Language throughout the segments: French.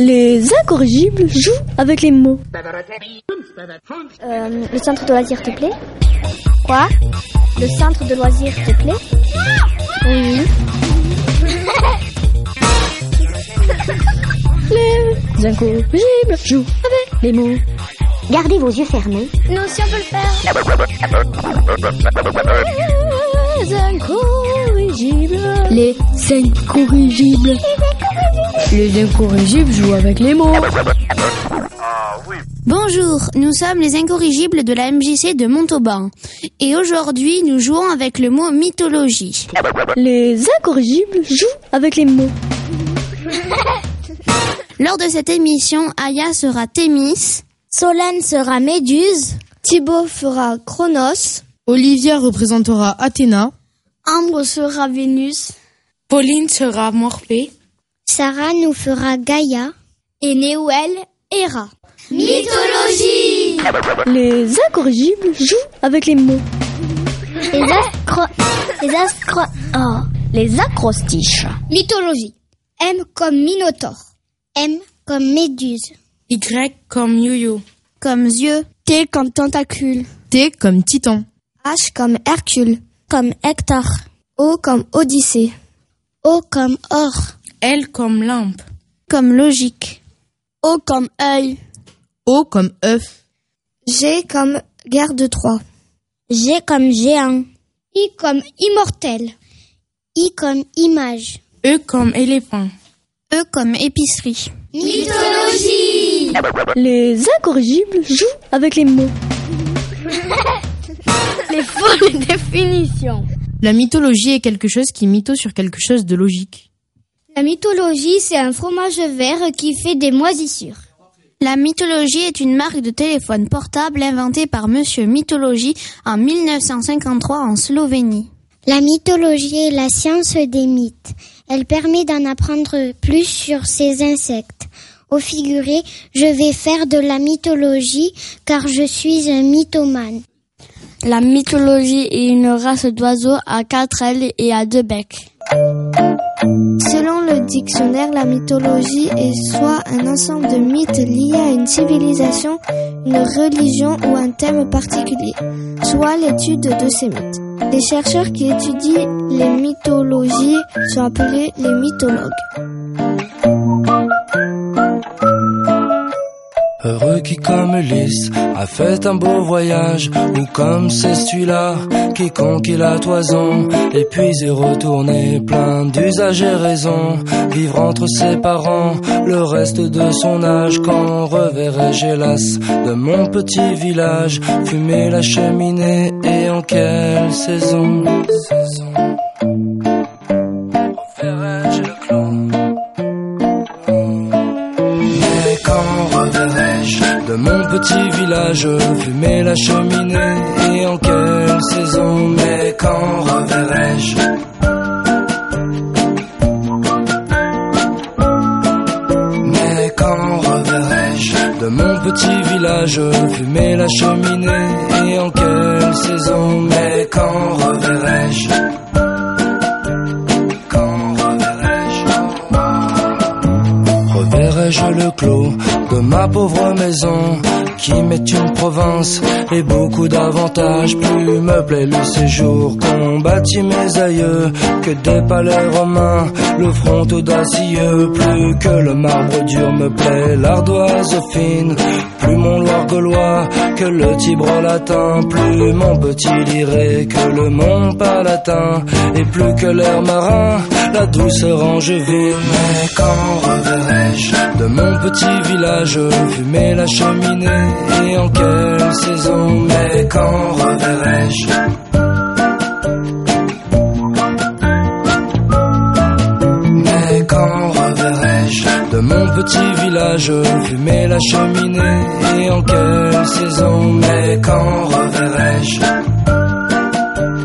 Les incorrigibles jouent avec les mots. Le centre de loisirs te plaît? Quoi? Le centre de loisirs te plaît? Oui. Les incorrigibles jouent avec les mots. Gardez vos yeux fermés. Nous aussi on peut le faire. Les incorrigibles. Les incorrigibles. Les incorrigibles jouent avec les mots. Bonjour, nous sommes les incorrigibles de la MJC de Montauban. Et aujourd'hui, nous jouons avec le mot mythologie. Les incorrigibles jouent avec les mots. Lors de cette émission, Aya sera Thémis, Solène sera Méduse, Thibaut fera Chronos, Olivia représentera Athéna, Ambre sera Vénus, Pauline sera Morphée, Sarah nous fera Gaïa et Néouel Héra. mythologie. Les incorrigibles jouent avec les mots. Les acrostiches. Mythologie. M comme Minotaure. M comme Méduse, Y comme Yo-Yo, Comme yeux, T comme Tentacule. T comme Titan, H comme Hercule. comme Hector, O comme Odyssée. O comme Or, L comme Lampe, comme logique, O comme œil. O comme œuf, G comme guerre de Troie. G comme géant, I comme immortel. I comme image, E comme éléphant. E comme épicerie. Mythologie. Les incorrigibles jouent avec les mots. Les folles définitions. La mythologie est quelque chose qui mytho sur quelque chose de logique. La mythologie, c'est un fromage vert qui fait des moisissures. La mythologie est une marque de téléphone portable inventée par Monsieur Mythologie en 1953 en Slovénie. La mythologie est la science des mythes. Elle permet d'en apprendre plus sur ces insectes. Au figuré, je vais faire de la mythologie car je suis un mythomane. La mythologie est une race d'oiseaux à 4 ailes et à 2 becs. Selon le dictionnaire, la mythologie est soit un ensemble de mythes liés à une civilisation, une religion ou un thème particulier, soit l'étude de ces mythes. Les chercheurs qui étudient les mythologies sont appelés les mythologues. Heureux qui comme Ulysse a fait un beau voyage, ou comme c'est celui-là qui conquit la toison, et puis est retourné plein d'usages et raisons, vivre entre ses parents le reste de son âge. Quand reverrai-je hélas de mon petit village, fumer la cheminée et en quelle saison? Reverrai-je le clan? Mais quand reverrai-je de mon petit village, fumer la cheminée et en quelle saison? Mais quand reverrai-je? Mais quand reverrai-je de mon petit village, fumer la cheminée et en quelle saison? Mais quand reverrai-je? Reverrai-je le clos de ma pauvre maison, qui m'est une province et beaucoup d'avantages? Plus me plaît le séjour qu'ont bâti mes aïeux que des palais romains, le front audacieux. Plus que le marbre dur me plaît l'ardoise fine, plus mon Loir gaulois que le Tibre latin, plus mon petit Liré que le Mont Palatin, et plus que l'air marin la douceur angevine. Mais quand reverrai-je de mon petit village, fumer la cheminée et en quelle saison? Mais quand reverrai-je? Mais quand reverrai-je de mon petit village, fumer la cheminée et en quelle saison? Mais quand reverrai-je?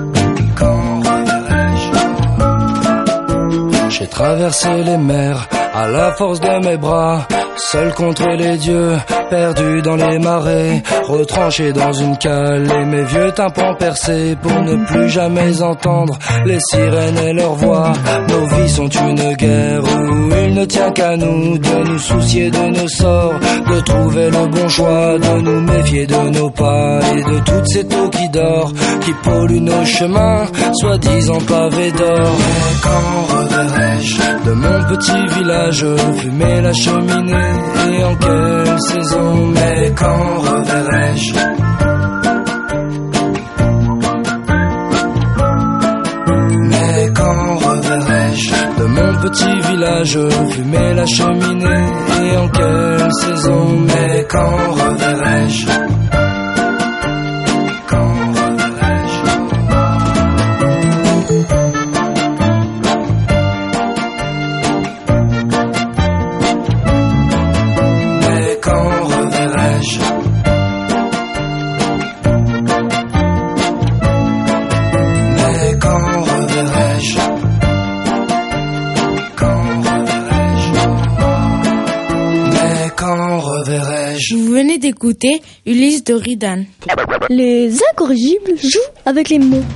Quand reverrai-je? J'ai traversé les mers à la force de mes bras, seul contre les dieux, perdu dans les marais, retranché dans une cale et mes vieux tympans percés pour ne plus jamais entendre les sirènes et leurs voix. Nos vies sont une guerre où il ne tient qu'à nous de nous soucier de nos sorts, de trouver le bon choix, de nous méfier de nos pas et de toute cette eau qui dort, qui pollue nos chemins, soi-disant pavés d'or. Mais quand reverrai-je de mon petit village fumer la cheminée et en quelle saison? Mais quand reverrai-je? Mais quand reverrai-je de mon petit village fumer la cheminée et en quelle saison? Mais quand reverrai-je? Vous venez d'écouter Ulysse de Ridan. Les incorrigibles jouent avec les mots.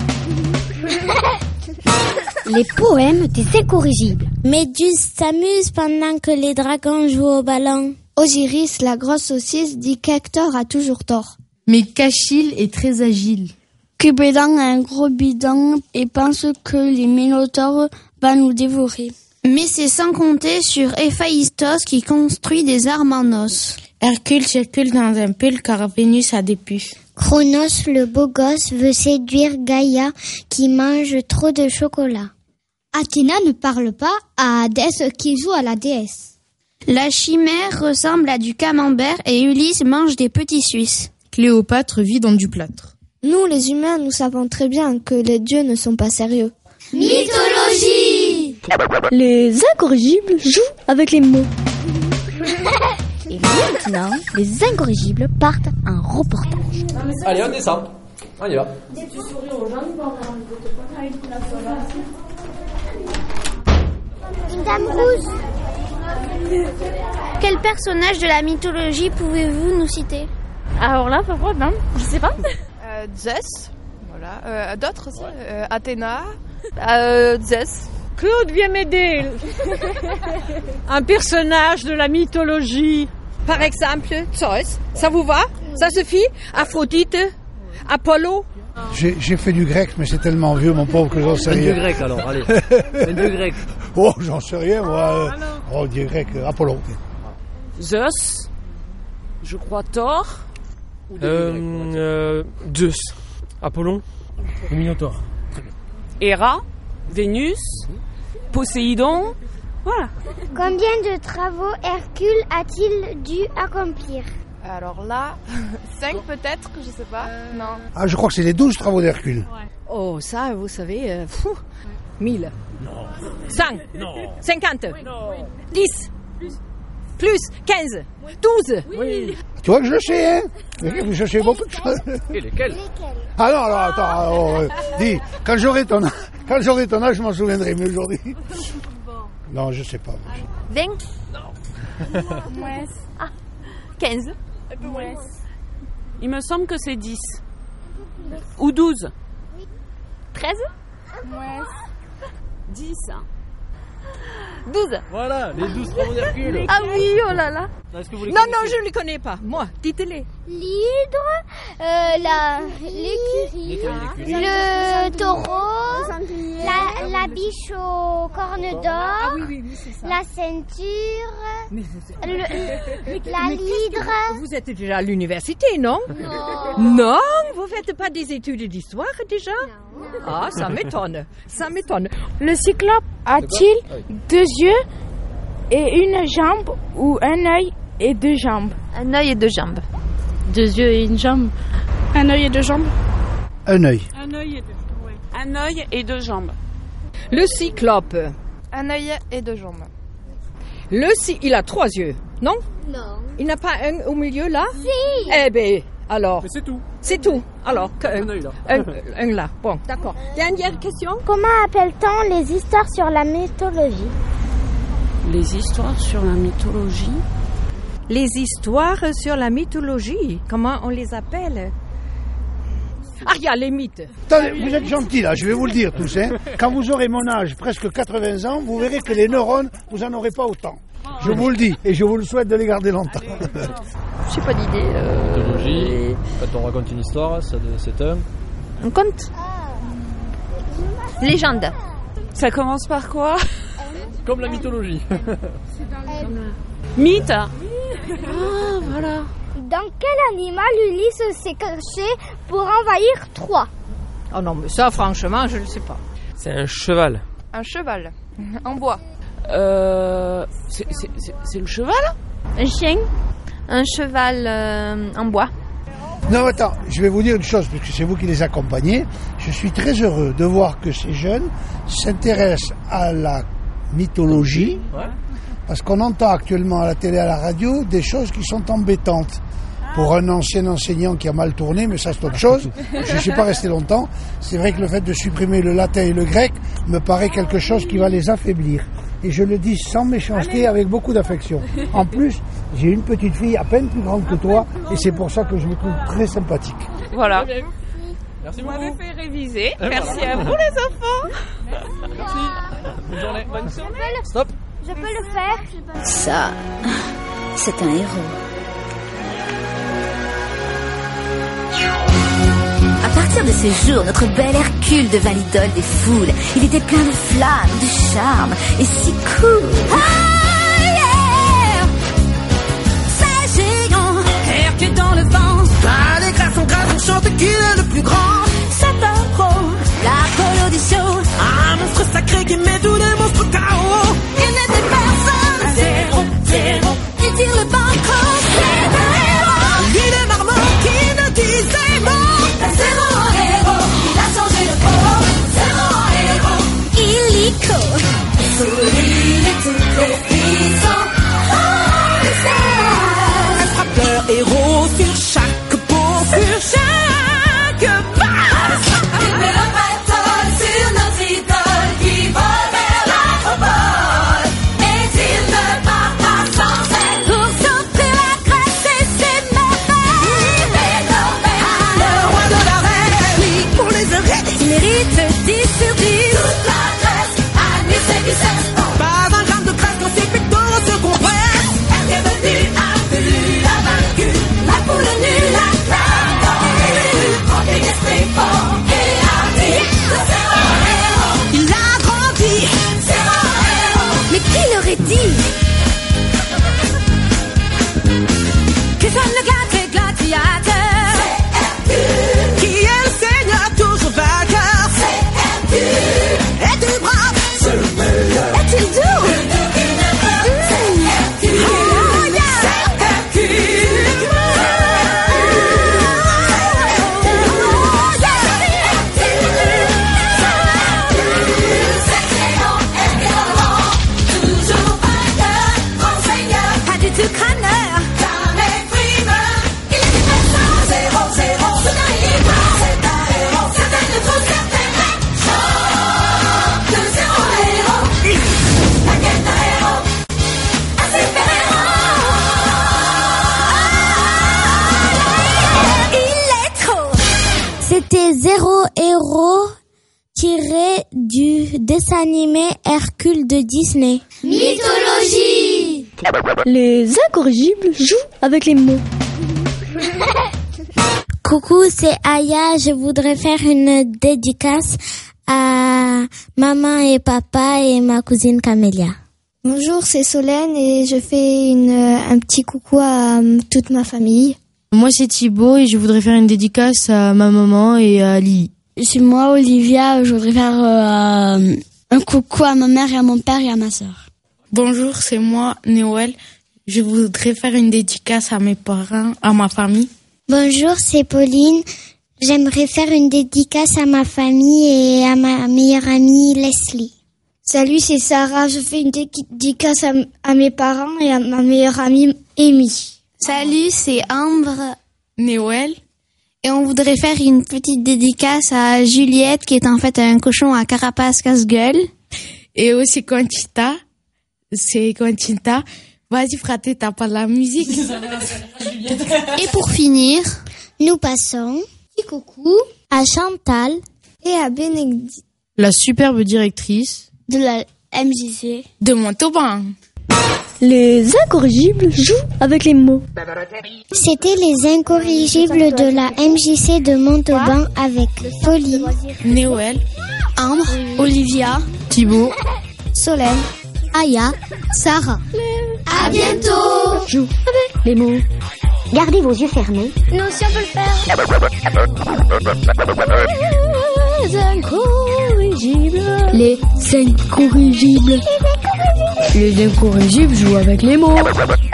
Les poèmes des incorrigibles. Méduse s'amuse pendant que les dragons jouent au ballon. Osiris, la grosse saucisse, dit qu'Hector a toujours tort. Mais Cachille est très agile. Cupidon a un gros bidon et pense que les minotaures vont nous dévorer. Mais c'est sans compter sur Héphaïstos qui construit des armes en os. Hercule circule dans un pull car Vénus a des puces. Chronos, le beau gosse, veut séduire Gaïa qui mange trop de chocolat. Athéna ne parle pas à Hadès qui joue à la déesse. La chimère ressemble à du camembert et Ulysse mange des petits Suisses. Cléopâtre vit dans du plâtre. Nous, les humains, nous savons très bien que les dieux ne sont pas sérieux. Mythologie! Les incorrigibles jouent avec les mots. Et maintenant, les incorrigibles partent en reportage. Allez, on descend. On y va. Une dame rouge. Quel personnage de la mythologie pouvez-vous nous citer? Alors là, par contre, non, je sais pas. Zeus, voilà. D'autres aussi. Athéna. Zeus. Claude, viens m'aider. Un personnage de la mythologie. Par exemple, Zeus. Ça vous va? Ça suffit? Aphrodite? Apollo? J'ai fait du grec, mais c'est tellement vieux, mon pauvre, que j'en sais rien. Du grec, alors, allez. Du grec. Oh, j'en sais rien, moi. Oh, du grec, Apollo. Zeus. Je crois Thor. Zeus. Apollon. Le Minotaure. Héra. Vénus. Poséidon. Voilà. Combien de travaux Hercule a-t-il dû accomplir? Alors là, 5 peut-être, je sais pas. Non. Ah, je crois que c'est les 12 travaux d'Hercule. Ouais. Oh, ça, vous savez, 1000. Non. 100. Non. 50. Non. 10. Plus. 15. 12. Oui. Tu vois que je le sais, hein? Vous cherchez beaucoup de choses. Et lesquels? Ah non, alors, attends, dis, quand j'aurai ton âge, je m'en souviendrai mieux aujourd'hui. Non, je sais pas. 20. Non. 15. Ouais. Il me semble que c'est 10. Ou 12. 13. Ouais. 10. 12. Voilà, les 12 travaux d'Hercule. Ah oui, oh là là. Non, je ne les connais pas. Moi, dites-les. L'hydre, l'écurie, le taureau, la biche aux cornes d'or, la ceinture, la l'hydre. Vous êtes déjà à l'université, non? Non, vous faites pas des études d'histoire déjà? Non. Ah, ça m'étonne. Ça m'étonne. Le cyclope a-t-il 2 yeux et une jambe ou un œil et 2 jambes? Un œil et 2 jambes. 2 yeux et une jambe. Un œil et 2 jambes. Un œil. Un œil et 2 jambes. Ouais. Un œil et 2 jambes. Le cyclope. Un œil et 2 jambes. Il a 3 yeux, non? Non. Il n'a pas un au milieu là? Si. Eh ben, alors. Mais c'est tout. C'est tout. Alors, un œil là. Un là. Bon, d'accord. Dernière question. Comment appelle-t-on les histoires sur la mythologie? Les histoires sur la mythologie. Les histoires sur la mythologie, comment on les appelle? Ah, il y a les mythes. Attendez, vous êtes gentils là, je vais vous le dire tous. Quand vous aurez mon âge, presque 80 ans, vous verrez que les neurones, vous n'en aurez pas autant. Je vous le dis, et je vous le souhaite de les garder longtemps. Je n'ai pas d'idée. Mythologie, quand on raconte une histoire, c'est un conte. Légende. Ça commence par quoi? Comme la mythologie. Mythe. Ah, voilà. Dans quel animal Ulysse s'est caché pour envahir Troie? Oh non, mais ça, franchement, je ne sais pas. C'est un cheval. Un cheval. En bois. C'est le cheval? Un chien. Un cheval en bois. Non, attends, je vais vous dire une chose, parce que c'est vous qui les accompagnez. Je suis très heureux de voir que ces jeunes s'intéressent à la mythologie, parce qu'on entend actuellement à la télé, à la radio, des choses qui sont embêtantes. Pour un ancien enseignant qui a mal tourné, mais ça c'est autre chose, je ne suis pas resté longtemps, c'est vrai que le fait de supprimer le latin et le grec me paraît quelque chose qui va les affaiblir. Et je le dis sans méchanceté, avec beaucoup d'affection. En plus, j'ai une petite fille à peine plus grande que toi, et c'est pour ça que je me trouve très sympathique. Voilà. Merci beaucoup. Vous m'avez fait réviser. Merci à vous les enfants. Merci. Bonne journée. Bonne journée. Stop. Je peux le faire. Ça, c'est un héros. À partir de ce jour, notre bel Hercule devint l'idole des foules. Il était plein de flammes, de charme et si cool. Ah, yeah! C'est géant, Hercule dans le vent. Allez, grâce en grâce, on chante qu'il est le plus grand. C'est un pro, la coloration. Un monstre sacré qui met tous les monstres KO. Il n'était personne, zéro. Il tire le banco, c'est un héros. Il est marmot qui ne disait mot. Zéro héros, il a changé de peau. Zéro héros, illico. Solide et toutes les puissants. Oh, c'est un frappeur héros sur chaque peau, sur chaque base. Il met le bâton sur notre idole qui vole vers l'acropole. Mais il ne part pas sans elle pour s'offrir la grâce et ses merveilles. Le roi de la reine, oui, pour les oreilles, il mérite 10 sur 10. Toute la Grèce admire ses biceps. Pas un gramme de graisse quand ses pectoraux se compressent. Elle est venue, a vu la vaincue, la poule nue, la clame dans les remplie d'esprit fort et hardi. Le zéro héros, il a grandi. Zéro héros, mais qui l'aurait dit que ça ne gâte les gladiateurs? C'est Hercule qui est le seigneur toujours vainqueur. C'est Hercule, est-il brave? C'est le meilleur. Est-il doux? C'est Hercule. Oh, yeah. C'est Hercule. Oh, yeah. C'est géant, Hercule, toujours vainqueur, grand seigneur, pas du tout crâneur, jamais frimeur. Il est dépassant, zéro, c'est un héros, c'est un héros, certains le trouvent, certains chante le zéro héros, la quête d'un héros, un super héros. Il est trop. C'était Zéro héros tiré du dessin animé Hercule de Disney. Mythologie. Les incorrigibles jouent avec les mots. Coucou, c'est Aya. Je voudrais faire une dédicace à maman et papa et ma cousine Camélia. Bonjour, c'est Solène et je fais un petit coucou à toute ma famille. Moi, c'est Thibaut et je voudrais faire une dédicace à ma maman et à Lily. C'est moi, Olivia. Je voudrais faire un coucou à ma mère et à mon père et à ma sœur. Bonjour, c'est moi, Noël. Je voudrais faire une dédicace à mes parents, à ma famille. Bonjour, c'est Pauline. J'aimerais faire une dédicace à ma famille et à ma meilleure amie Leslie. Salut, c'est Sarah. Je fais une dédicace à mes parents et à ma meilleure amie Amy. Salut, c'est Ambre, Noël. Et on voudrait faire une petite dédicace à Juliette, qui est en fait un cochon à carapace casse-gueule. Et aussi Conchita. c'est Quentinta. Vas-y, fraté, t'as pas de la musique. Et pour finir, nous passons coucou à Chantal et à Bénédicte, la superbe directrice de la MJC de Montauban. Les incorrigibles jouent avec les mots. C'était les incorrigibles de la MJC de Montauban avec Pauline, Noël, Ambre, Olivia, Thibaut, Solène, Aya, Sarah. À bientôt. Joue avec les mots. Gardez vos yeux fermés. Nous aussi on peut le faire. Les incorrigibles. Les incorrigibles. Les incorrigibles jouent avec les mots.